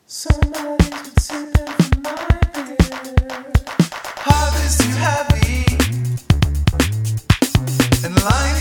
Somebody's been sipping from my beer. Heart is too heavy, and lying